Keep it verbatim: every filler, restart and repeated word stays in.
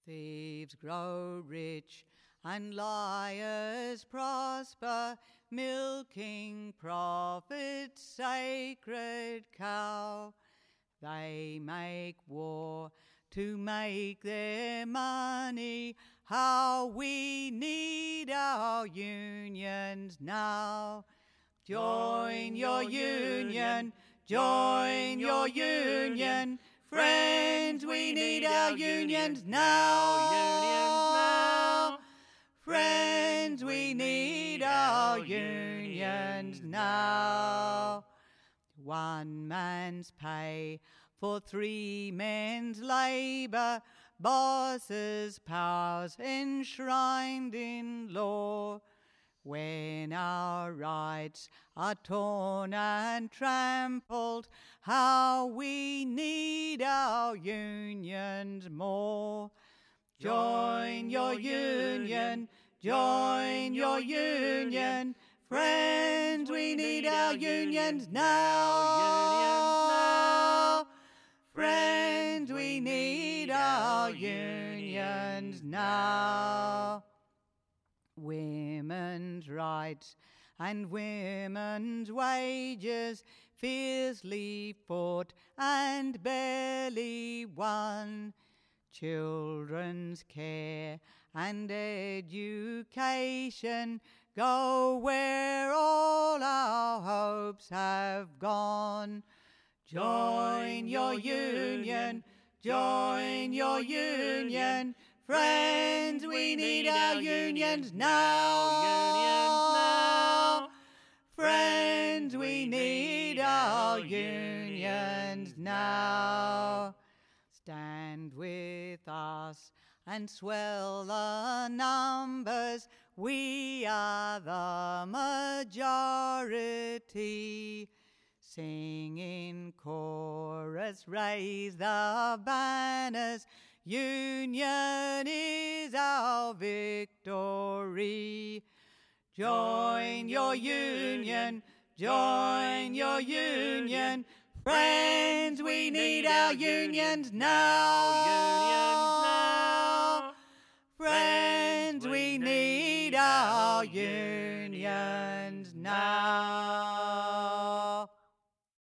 Thieves grow rich and liars prosper, milking profit's sacred cow. They make war to make their money. How we need our unions now. Join your union, join your union. Friends, we need our unions now. Friends, we need our unions now. One man's pay for three men's labour, bosses' powers enshrined in law. When our rights are torn and trampled, how we need our unions more. Join your union, join your union. Friends, we need our unions now. Friends, we need our unions now. Women's rights and women's wages, fiercely fought and barely won. Children's care and education go where all our hopes have gone. Join your union, join your union. Friends, we need our unions now. Friends, we need our unions now. Stand with us and swell the numbers. We are the majority. Sing in chorus, raise the banners. Union is our victory. Join your union, join your union. Friends, we need our unions now. Friends, we need our unions now.